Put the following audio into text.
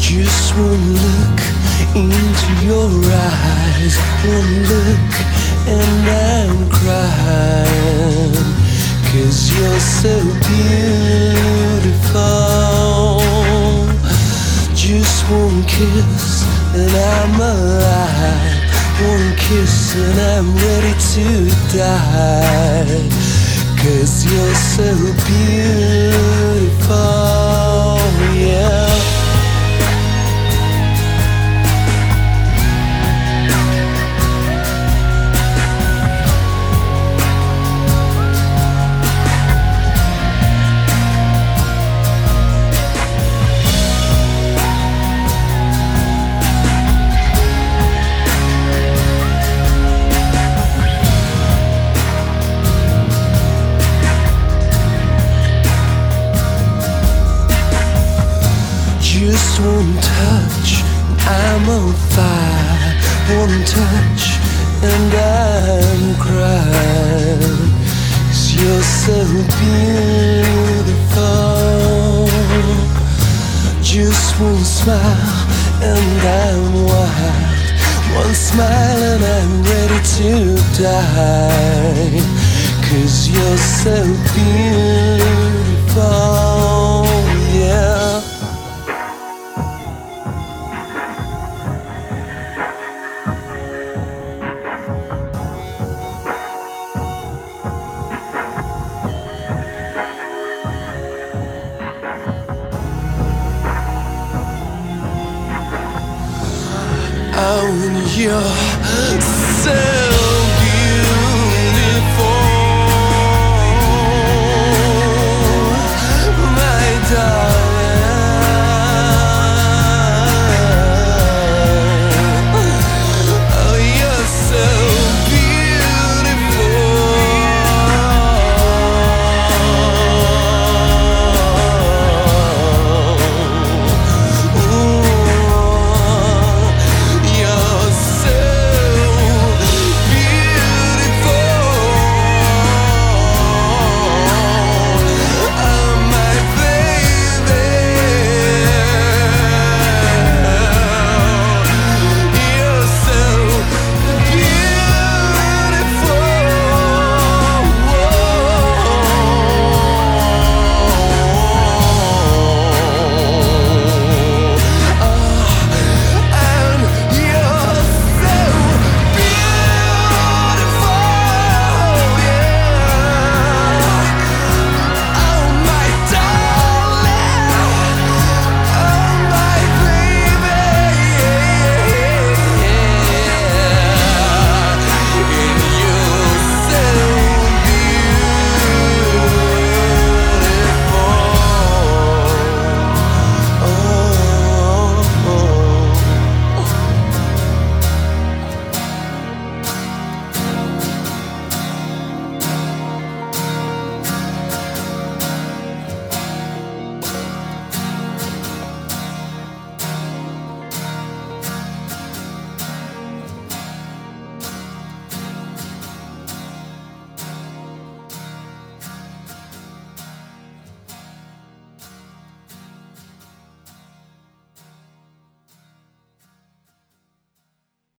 Just one look into your eyes, one look and I'm crying, 'cause you're so beautiful. Just one kiss and I'm alive, one kiss and I'm ready to die, 'cause you're so beautiful, yeah. Just one touch, I'm on fire. One touch, and I'm crying, 'cause you're so beautiful. Just one smile, and I'm wild. One smile, and I'm ready to die, 'cause you're so beautiful, yeah. Oh, and you're so